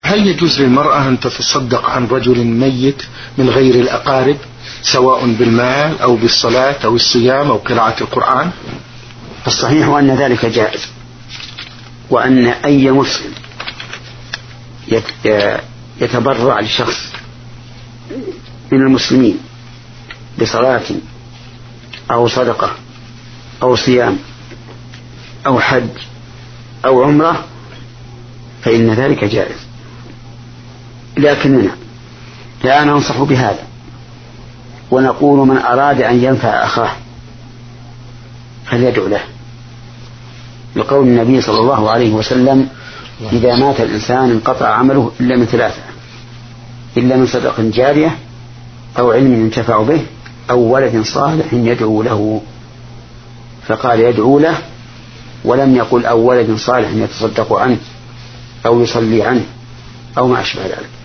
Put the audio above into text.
هل يجوز للمرأة أن تتصدق عن رجل ميت من غير الأقارب، سواء بالمال أو بالصلاة أو الصيام أو قراءة القرآن؟ الصحيح أن ذلك جائز، وأن أي مسلم يتبرع لشخص من المسلمين بصلاة أو صدقة أو صيام أو حج أو عمرة فإن ذلك جائز، لكننا لا ننصح بهذا، ونقول من أراد أن ينفع أخاه فليدعو له، لقول النبي صلى الله عليه وسلم: إذا مات الإنسان انقطع عمله إلا من ثلاثة: إلا من صدق جارية أو علم ينتفع به أو ولد صالح يدعو له. فقال يدعو له، ولم يقل أو ولد صالح يتصدق عنه أو يصلي عنه أو ما أشبه ذلك.